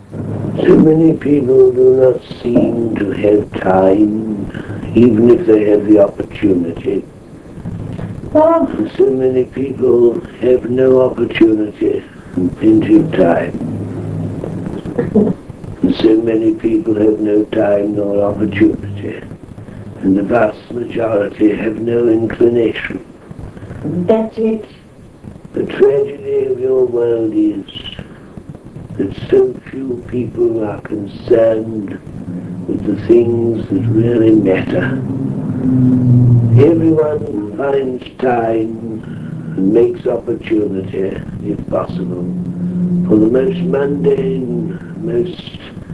So many people do not seem to have time, even if they have the opportunity. And so many people have no opportunity and plenty of time. And so many people have no time nor opportunity. And the vast majority have no inclination. That's it. The tragedy of your world is that so few people are concerned with the things that really matter. Everyone finds time and makes opportunity, if possible, for the most mundane, most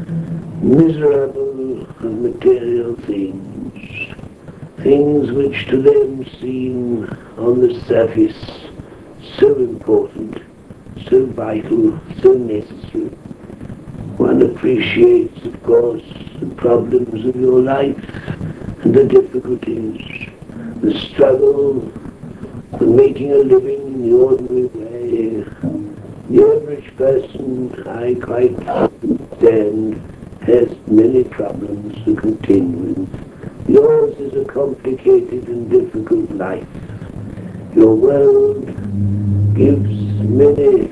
miserable of material things, things which to them seem on the surface so important, so vital, so necessary. One appreciates, of course, the problems of your life and the difficulties, the struggle for making a living in the ordinary way. The average person, I quite understand, has many problems to contend with. Yours is a complicated and difficult life. Your world gives many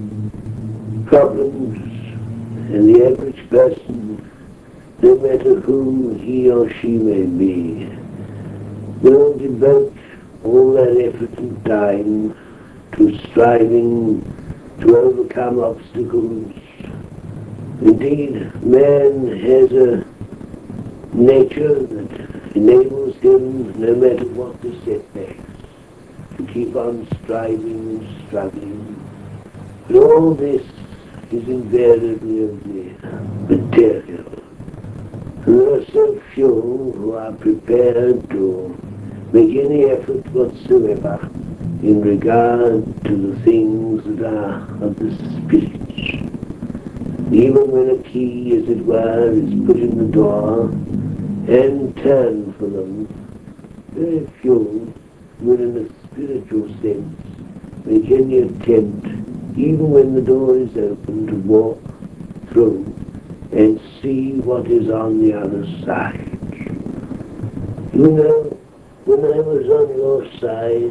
problems, and the average person, no matter who he or she may be, will devote all that effort and time to striving to overcome obstacles. Indeed, man has a nature that enables him, no matter what the setbacks, to keep on striving and struggling. But all this is invariably of the material. And there are so few who are prepared to make any effort whatsoever in regard to the things that are of the spirit. Even when a key, as it were, is put in the door and turned for them, very few will in a spiritual sense make any attempt, even when the door is open, to walk through and see what is on the other side. You know, when I was on your side,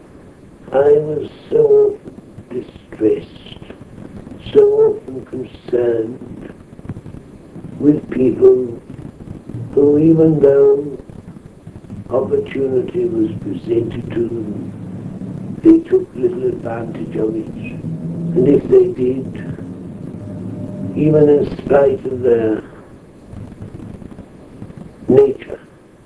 I was so often distressed, so often concerned with people who, even though opportunity was presented to them, they took little advantage of it. And if they did, even in spite of their nature,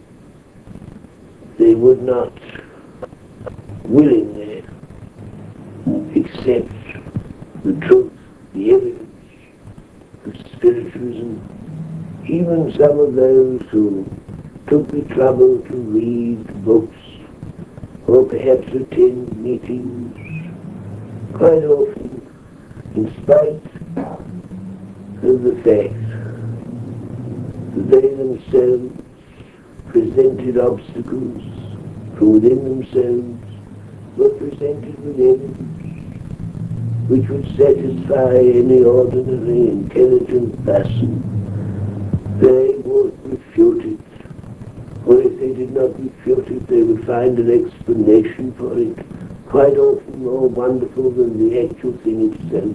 they would not willingly accept the truth, the evidence of spiritualism. Even some of those who took the trouble to read books or perhaps attend meetings, quite often, in spite of the fact that they themselves presented obstacles from within themselves, were presented with evidence which would satisfy any ordinary intelligent person, they would refute it. Or if they did not refute it, they would find an explanation for it, quite often more wonderful than the actual thing itself.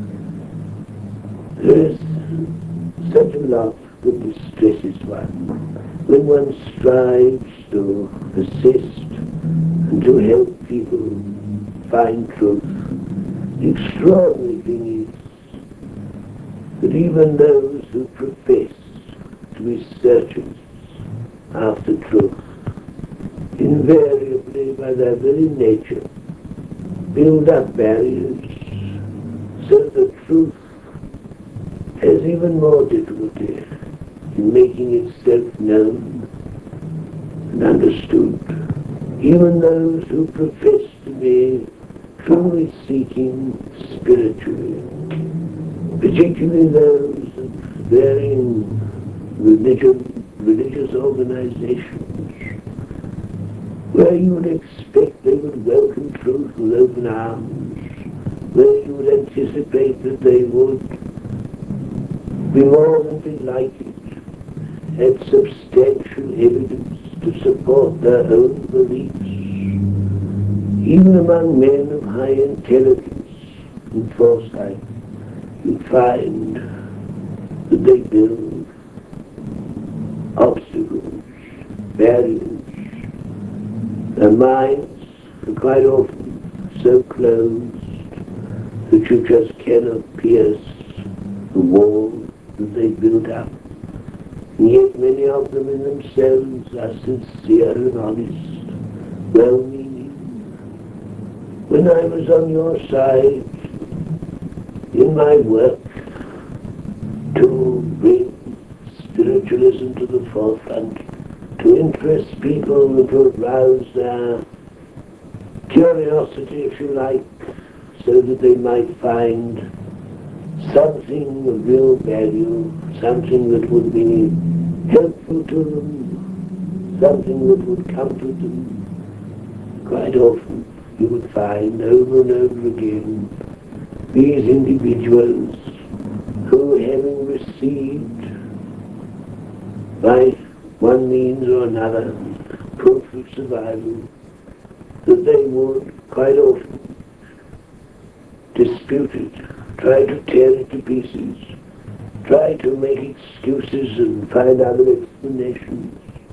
There is such a lot that distresses one when one strives to assist and to help people find truth. The extraordinary thing is that even those who profess to be searchers after truth, invariably by their very nature, build up barriers so that truth has even more difficulty in making itself known and understood. Even those who profess to be truly seeking spiritually, particularly those of varying religious organizations, where you would expect they would welcome truth with open arms, where you would anticipate that they would be more than delighted at substantial evidence to support their own beliefs. Even among men of high intelligence and foresight, you find that they build obstacles, barriers. Their minds are quite often so closed that you just cannot pierce the wall that they built up. And yet many of them in themselves are sincere and honest, well-meaning. When I was on your side in my work to bring spiritualism to the forefront, to interest people and to arouse their curiosity, if you like, so that they might find something of real value, something that would be helpful to them, something that would comfort them. Quite often you would find over and over again these individuals who, having received by one means or another proof of survival, that they would quite often dispute it, try to tear it to pieces, try to make excuses and find other explanations.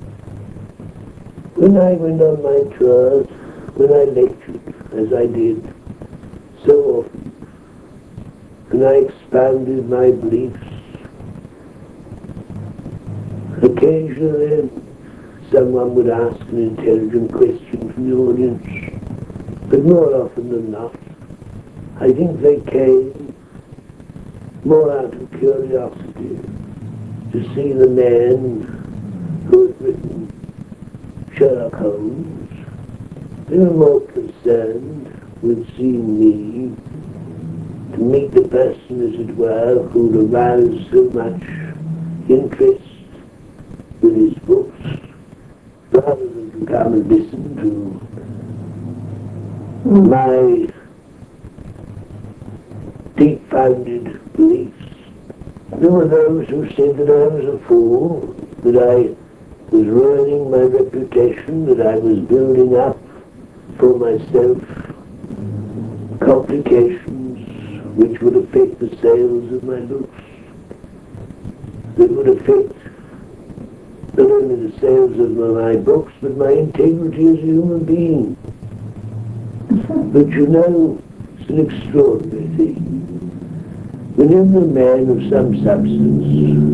When I went on my tours, when I lectured, as I did so often, when I expounded my beliefs, occasionally someone would ask an intelligent question from the audience, but more often than not, I think they came more out of curiosity to see the man who had written Sherlock Holmes. They were more concerned with seeing me, to meet the person, as it were, who would arouse so much interest with his books, rather than to come and listen to my deep-founded beliefs. There were those who said that I was a fool, that I was ruining my reputation, that I was building up for myself complications which would affect the sales of my books, that would affect not only the sales of my books, but my integrity as a human being. But you know, it's an extraordinary thing. Whenever a man of some substance,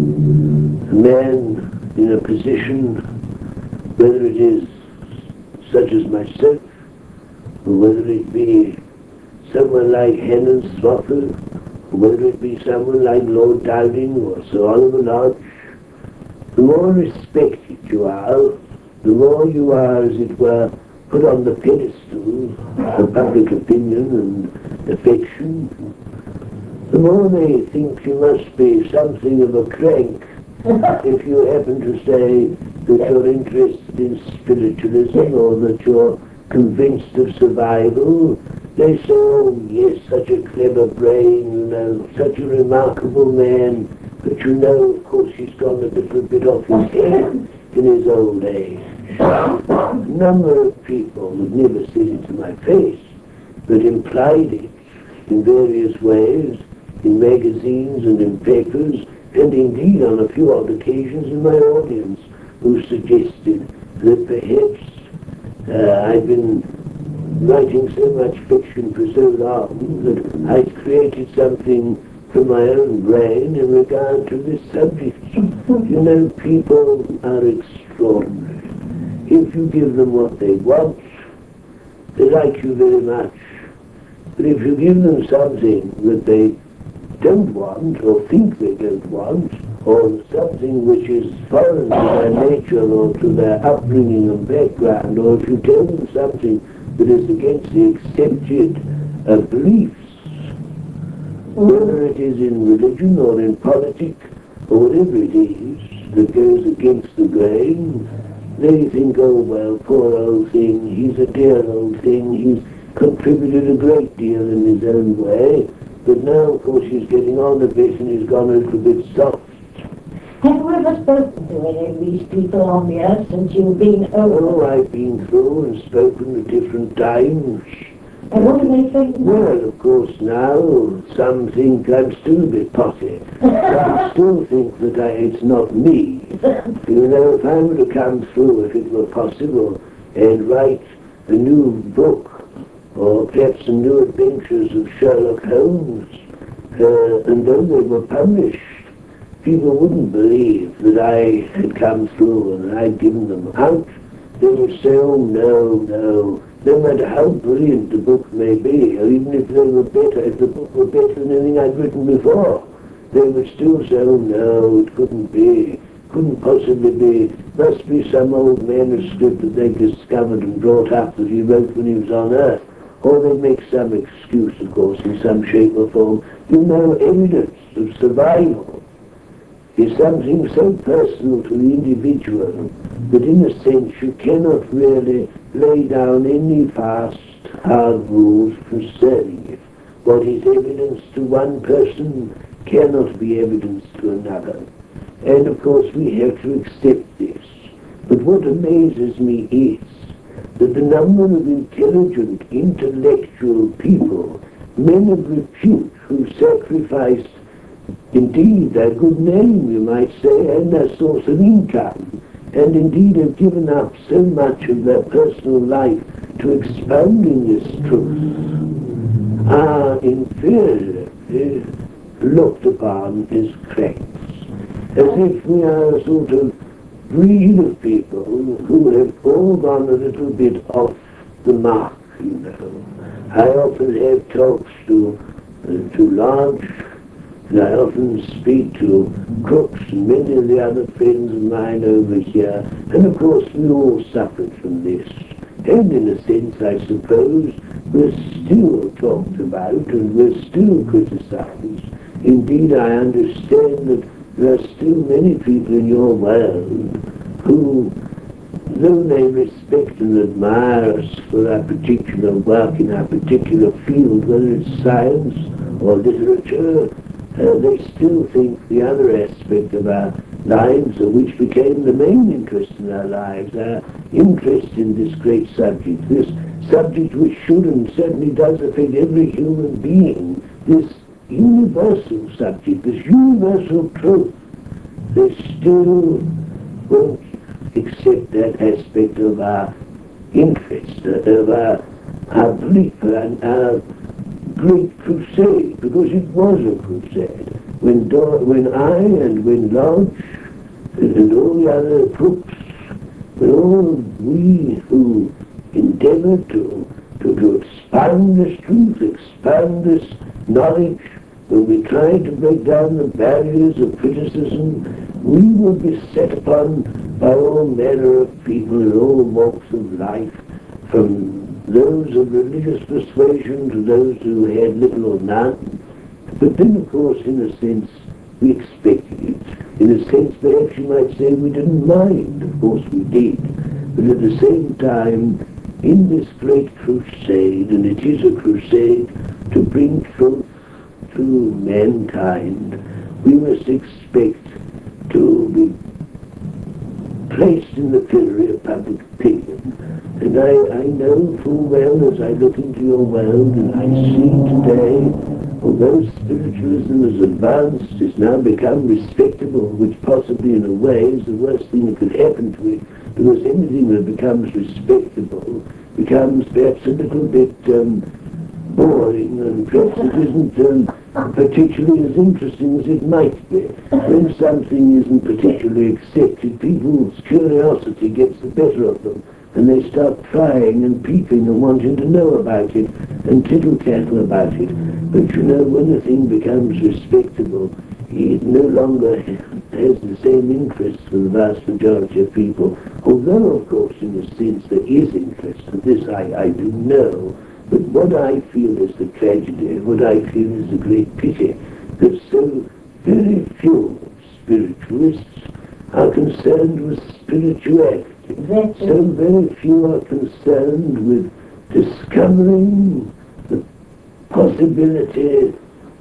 a man in a position, whether it is such as myself, or whether it be someone like Hannah Swofford, or whether it be someone like Lord Dowding or Sir Oliver Lodge, the more respected you are, the more you are, as it were, put on the pedestal of public opinion and affection, the more they think you must be something of a crank if you happen to say that you're interested in spiritualism or that you're convinced of survival. They say, oh yes, such a clever brain, you know, such a remarkable man, but you know, of course, he's gone a little bit off his head in his old age. A number of people would never said it to my face, but implied it in various ways, in magazines and in papers, and indeed on a few odd occasions in my audience, who suggested that perhaps I've been writing so much fiction for so long that I'd created something from my own brain in regard to this subject. You know, people are extraordinary. If you give them what they want, they like you very much. But if you give them something that they don't want or think they don't want, or something which is foreign to their nature or to their upbringing and background, or if you tell them something that is against the accepted beliefs, whether it is in religion or in politics or whatever it is that goes against the grain, they think, oh well, poor old thing, he's a dear old thing, he's contributed a great deal in his own way, But now, of course, he's getting on a bit and he's gone a little bit soft. Have you ever spoken to any of these people on the earth since you've been over? Oh, I've been through and spoken at different times. And what do they think now? Well, of course, now some think I'm still a bit potty. Some still think that it's not me. You know, if I were to come through, if it were possible, and write a new book, or perhaps some new adventures of Sherlock Holmes, and though they were published, people wouldn't believe that I had come through and I'd given them out. They would say, oh, no, no matter how brilliant the book may be, or even if they were better, if the book were better than anything I'd written before, they would still say, oh, no, it couldn't be, couldn't possibly be, must be some old manuscript that they discovered and brought up that he wrote when he was on Earth. Or they make some excuse, of course, in some shape or form. You know, evidence of survival is something so personal to the individual that in a sense you cannot really lay down any fast, hard rules concerning it. What is evidence to one person cannot be evidence to another. And of course we have to accept this. But what amazes me is that the number of intelligent, intellectual people, men of repute, who sacrificed indeed their good name, you might say, and their source of income, and indeed have given up so much of their personal life to expounding this truth, are invariably looked upon as cranks, as if we are a sort of breed of people who have all gone a little bit off the mark, you know. I often have talks to large, and I often speak to cooks and many of the other friends of mine over here, and of course we all suffered from this. And in a sense, I suppose, we're still talked about and we're still criticized. Indeed, I understand that there are still many people in your world who, though they respect and admire us for our particular work in our particular field, whether it's science or literature, they still think the other aspect of our lives, which became the main interest in our lives, our interest in this great subject, this subject which should and certainly does affect every human being, this universal subject, this universal truth. They still won't accept that aspect of our interest, of our belief, and our great crusade, because it was a crusade. When I and when Lodge and all the other crooks, when all we who endeavored to expound this truth, expound this knowledge, when we tried to break down the barriers of criticism, we were beset upon by all manner of people in all walks of life, from those of religious persuasion to those who had little or none. But then, of course, in a sense, we expected it. In a sense, perhaps you might say we didn't mind. Of course we did. But at the same time, in this great crusade, and it is a crusade to bring truth to mankind, we must expect to be placed in the pillory of public opinion. And I know full well, as I look into your world, and I see today, although spiritualism has advanced, it's now become respectable, which possibly in a way is the worst thing that could happen to it, because anything that becomes respectable becomes perhaps a little bit boring, and perhaps it isn't particularly as interesting as it might be. When something isn't particularly accepted, people's curiosity gets the better of them, and they start prying and peeping and wanting to know about it and tittle-tattle about it. But you know, when a thing becomes respectable, it no longer has the same interest for the vast majority of people, although of course in a sense there is interest, and this I do know. But what I feel is the tragedy, what I feel is the great pity, that so very few spiritualists are concerned with spirituality. So very few are concerned with discovering the possibility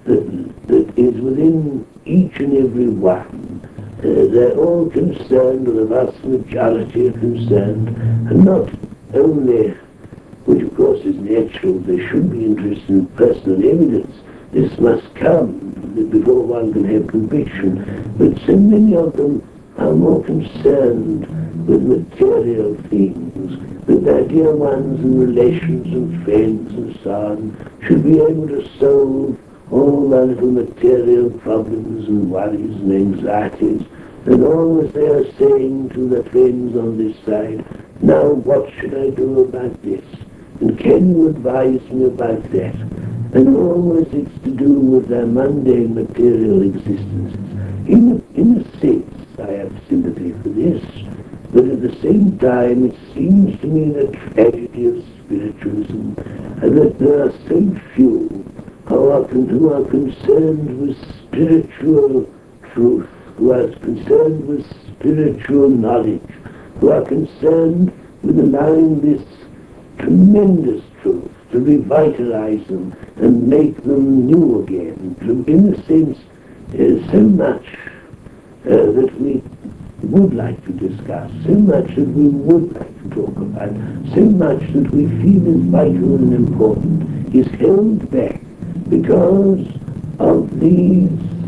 that is within each and every one. They're all concerned, or the vast majority are concerned, and not only, which of course is natural, they should be interested in personal evidence. This must come before one can have conviction. But so many of them are more concerned with material things, that their dear ones and relations and friends and so on should be able to solve all their little material problems and worries and anxieties. And always they are saying to their friends on this side, now what should I do about this? And can you advise me about that? And always it's to do with their mundane material existences. In a sense, I have sympathy for this, but at the same time it seems to me the tragedy of spiritualism, and that there are so few who are concerned with spiritual truth, who are concerned with spiritual knowledge, who are concerned with allowing this tremendous truth to revitalize them and make them new again. In a sense, so much that we would like to discuss, so much that we would like to talk about, so much that we feel is vital and important, is held back because of these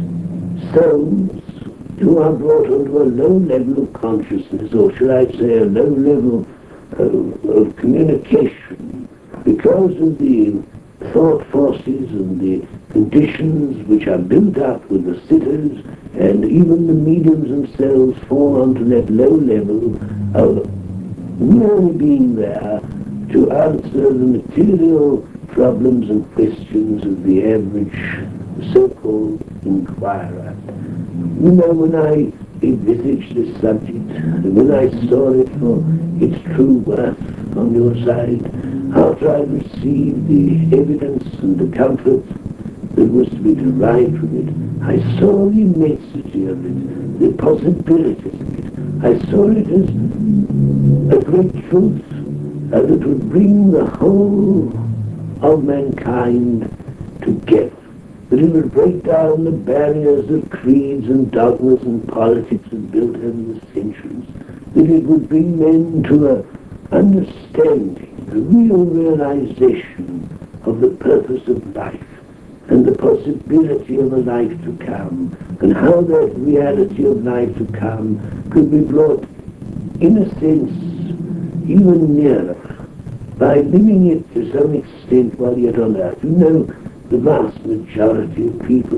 souls who are brought onto a low level of consciousness, or shall I say a low level of communication, because of the thought forces and the conditions which are built up with the sitters, and even the mediums themselves fall onto that low level of merely being there to answer the material problems and questions of the average so-called inquirer. You know, when I envisaged this subject, and when I saw it for its true worth on your side, after I received the evidence and the comfort that was to be derived from it, I saw the immensity of it, the possibilities of it. I saw it as a great truth that would bring the whole of mankind together, that it would break down the barriers that creeds and dogmas and politics have built over the centuries, that it would bring men to an understanding, a real realization of the purpose of life and the possibility of a life to come, and how that reality of life to come could be brought, in a sense, even nearer by living it to some extent while yet on earth. You know, the vast majority of people,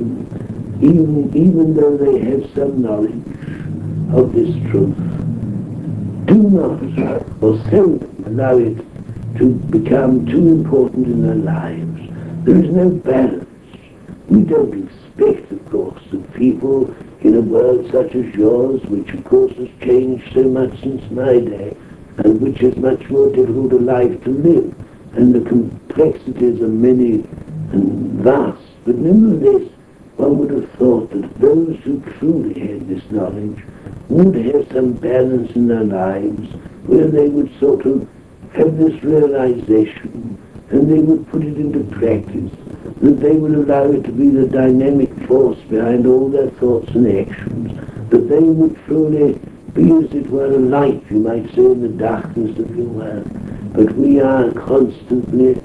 even though they have some knowledge of this truth, do not or seldom allow it to become too important in their lives. There is no balance. We don't expect, of course, that people in a world such as yours, which of course has changed so much since my day, and which is much more difficult a life to live, and the complexities are many and vast, but nevertheless one would have thought that those who truly had this knowledge would have some balance in their lives, where they would sort of have this realization, and they would put it into practice, that they would allow it to be the dynamic force behind all their thoughts and actions, that they would truly be as it were a light, you might say, in the darkness of your world. But we are constantly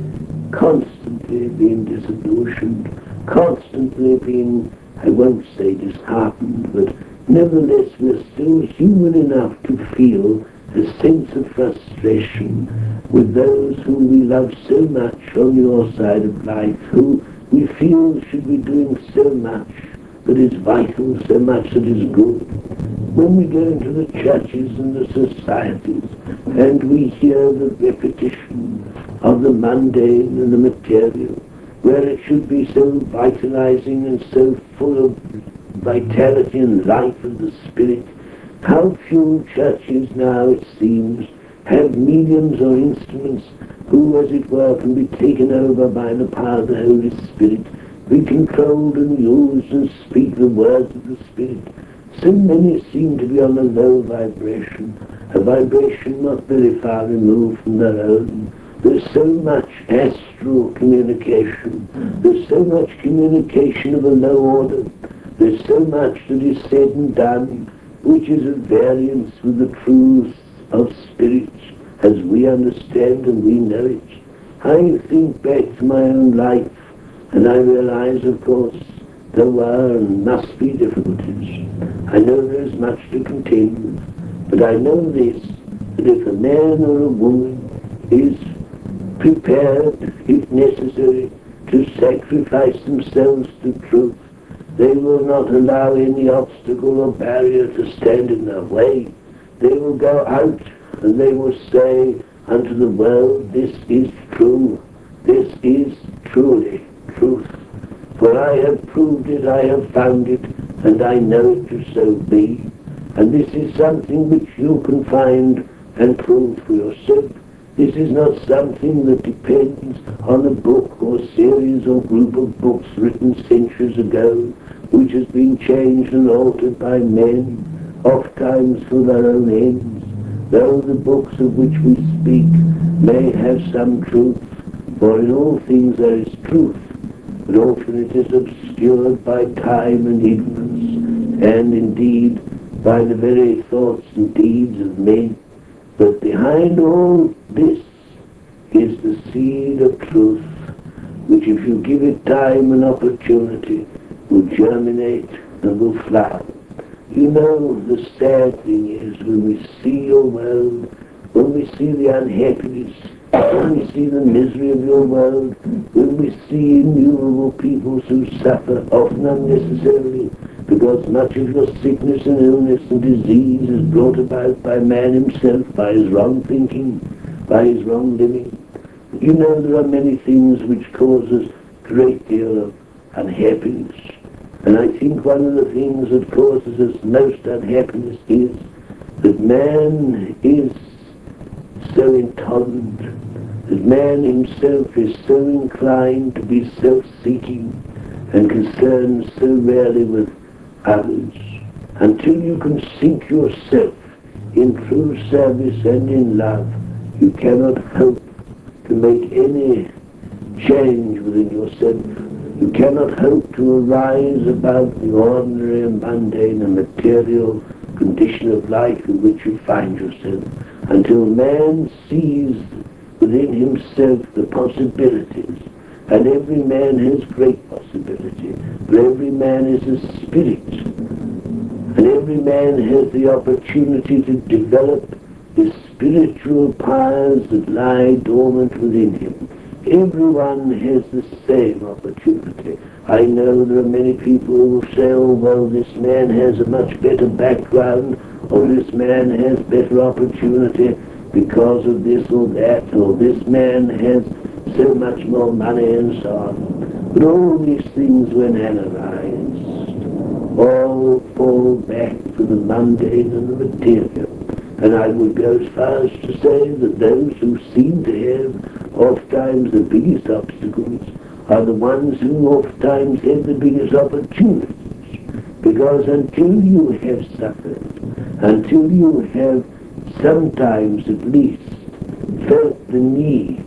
being disillusioned, constantly being, I won't say disheartened, but nevertheless we're still human enough to feel a sense of frustration with those whom we love so much on your side of life, who we feel should be doing so much that is vital, so much that is good. When we go into the churches and the societies and we hear the repetition of the mundane and the material, where it should be so vitalizing and so full of vitality and life of the spirit, how few churches now, it seems, have mediums or instruments who, as it were, can be taken over by the power of the Holy Spirit, be controlled and used and speak the words of the Spirit. So many seem to be on a low vibration, a vibration not very far removed from their own, There's so much astral communication. There's so much communication of a low order. There's so much that is said and done which is at variance with the truths of spirit as we understand and we know it. I think back to my own life and I realize, of course, there were and must be difficulties. I know there is much to contend with, but I know this, that if a man or a woman is prepared, if necessary, to sacrifice themselves to truth, they will not allow any obstacle or barrier to stand in their way. They will go out and they will say unto the world, this is true, this is truly truth. For I have proved it, I have found it, and I know it to so be. And this is something which you can find and prove for yourself. This is not something that depends on a book or series or group of books written centuries ago, which has been changed and altered by men, oft times for their own ends, though the books of which we speak may have some truth, for in all things there is truth, but often it is obscured by time and ignorance, and indeed by the very thoughts and deeds of men. But behind all this is the seed of truth, which if you give it time and opportunity, will germinate and will flower. You know, the sad thing is when we see your world, when we see the unhappiness, when we see the misery of your world, when we see innumerable peoples who suffer, often unnecessarily, because much of your sickness and illness and disease is brought about by man himself, by his wrong thinking, by his wrong living. You know there are many things which cause us a great deal of unhappiness. And I think one of the things that causes us most unhappiness is that man is so intolerant, that man himself is so inclined to be self-seeking and concerned so rarely with others. Until you can sink yourself in true service and in love, you cannot hope to make any change within yourself. You cannot hope to arise above the ordinary and mundane and material condition of life in which you find yourself, until man sees within himself the possibilities. And every man has great possibility, for every man is a spirit, and every man has the opportunity to develop the spiritual powers that lie dormant within him. Everyone has the same opportunity. I know there are many people who will say, oh, well, this man has a much better background, or this man has better opportunity because of this or that, or this man has so much more money and so on. But all these things, when analyzed, all fall back to the mundane and the material. And I would go as far as to say that those who seem to have oft times the biggest obstacles are the ones who oft times have the biggest opportunities. Because until you have suffered, until you have sometimes at least felt the need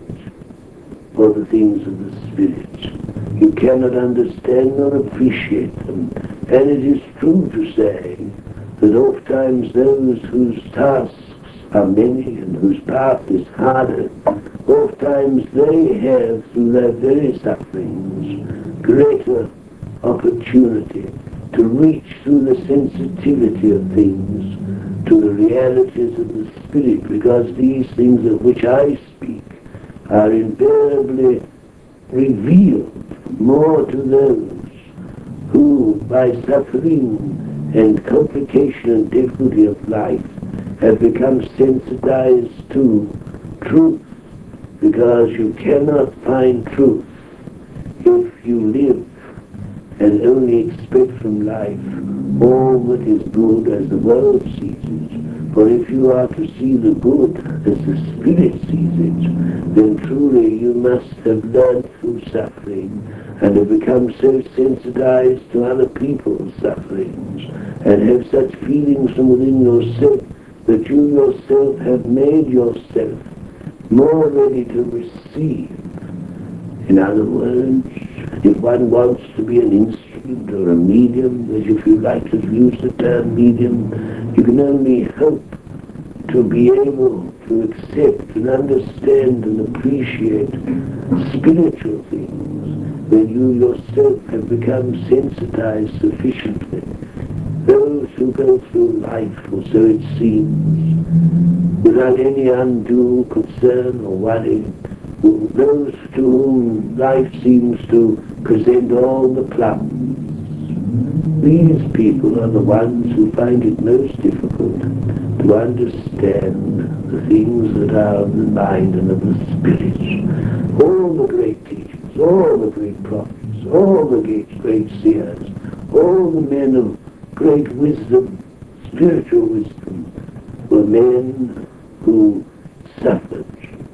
for the things of the Spirit, you cannot understand nor appreciate them. And it is true to say that oft times those whose tasks are many and whose path is harder, oft times they have, through their very sufferings, greater opportunity to reach through the sensitivity of things to the realities of the Spirit, because these things of which I speak are invariably revealed more to those who, by suffering and complication and difficulty of life, have become sensitized to truth, because you cannot find truth if you live and only expect from life all that is good as the world sees it. For if you are to see the good as the Spirit sees it, then truly you must have learned through suffering and have become so sensitized to other people's sufferings and have such feelings from within yourself that you yourself have made yourself more ready to receive. In other words, if one wants to be an instrument or a medium, as if you like to use the term medium, you can only hope to be able to accept and understand and appreciate spiritual things when you yourself have become sensitized sufficiently. Those who go through life, or so it seems, without any undue concern or worry, those to whom life seems to present all the plums, these people are the ones who find it most difficult to understand the things that are of the mind and of the spirit. All the great teachers, all the great prophets, all the great seers, all the men of great wisdom, spiritual wisdom, were men who suffered.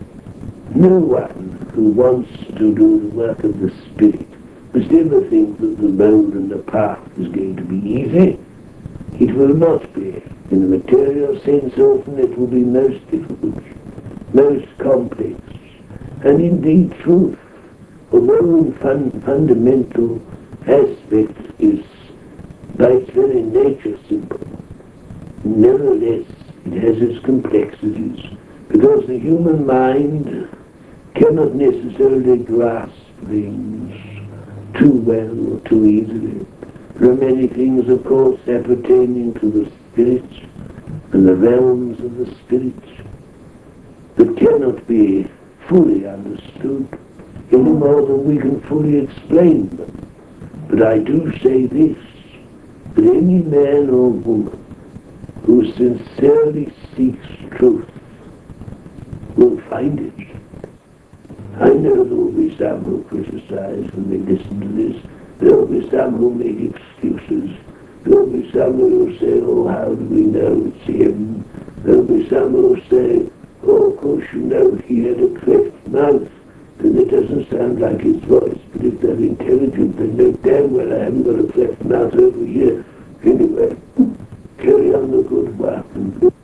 No one who wants to do the work of the Spirit must ever think that the road and the path is going to be easy. It will not be. In the material sense, often it will be most difficult, most complex, and indeed truth, although in fundamental aspects is by its very nature simple, nevertheless it has its complexities, because the human mind cannot necessarily grasp things too well or too easily. There are many things, of course, appertaining to the spirit and the realms of the spirit that cannot be fully understood any more than we can fully explain them. But I do say this, that any man or woman who sincerely seeks truth will find it. I know there will be some who criticize when they listen to this. There will be some who make excuses. There will be some who will say, oh, how do we know it's him? There will be some who will say, oh, of course you know he had a cleft mouth, and it doesn't sound like his voice. But if they're intelligent, they know damn well I haven't got a cleft mouth over here. Anyway, carry on the good work.